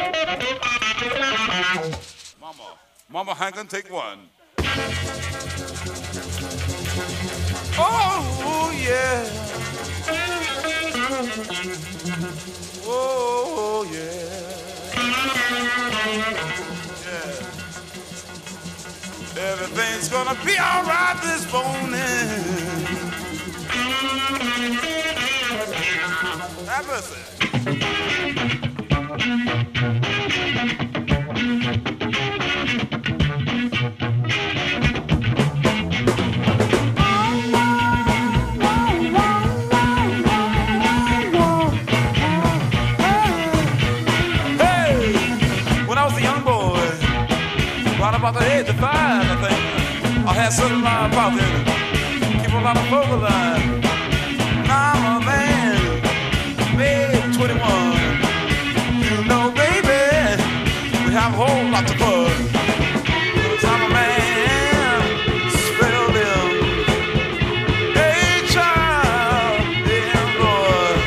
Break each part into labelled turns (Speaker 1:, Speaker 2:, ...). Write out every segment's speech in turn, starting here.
Speaker 1: Mama Hankin, take one. Oh, yeah. Oh, yeah. Yeah. Everything's gonna be all right this morning. Have mercy. About the age of 5, I think I had certain line about it. Keep a lot of vocal line. Now I'm a man, made 21. You know, baby, we have a whole lot to fun. 'Cause I'm a man, spell them. Hey, child, damn boy.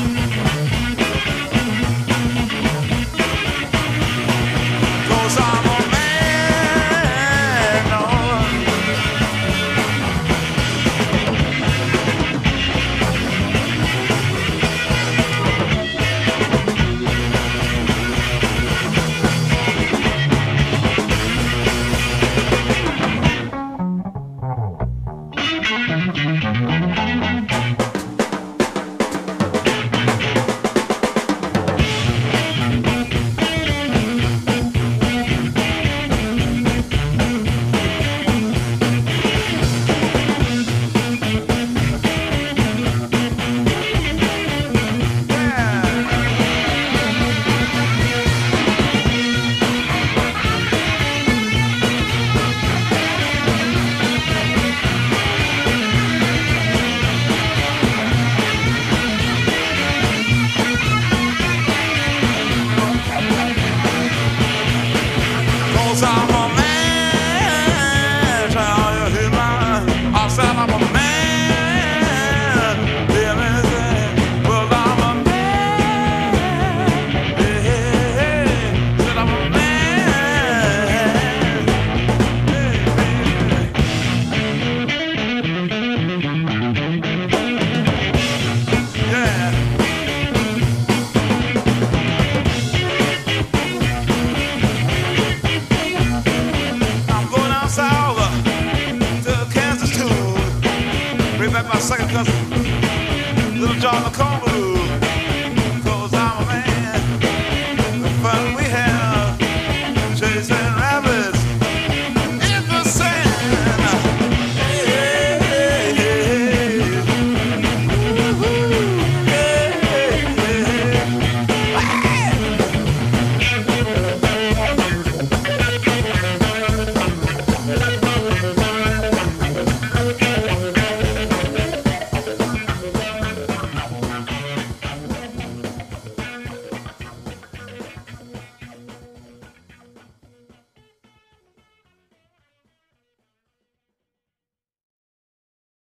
Speaker 1: I'm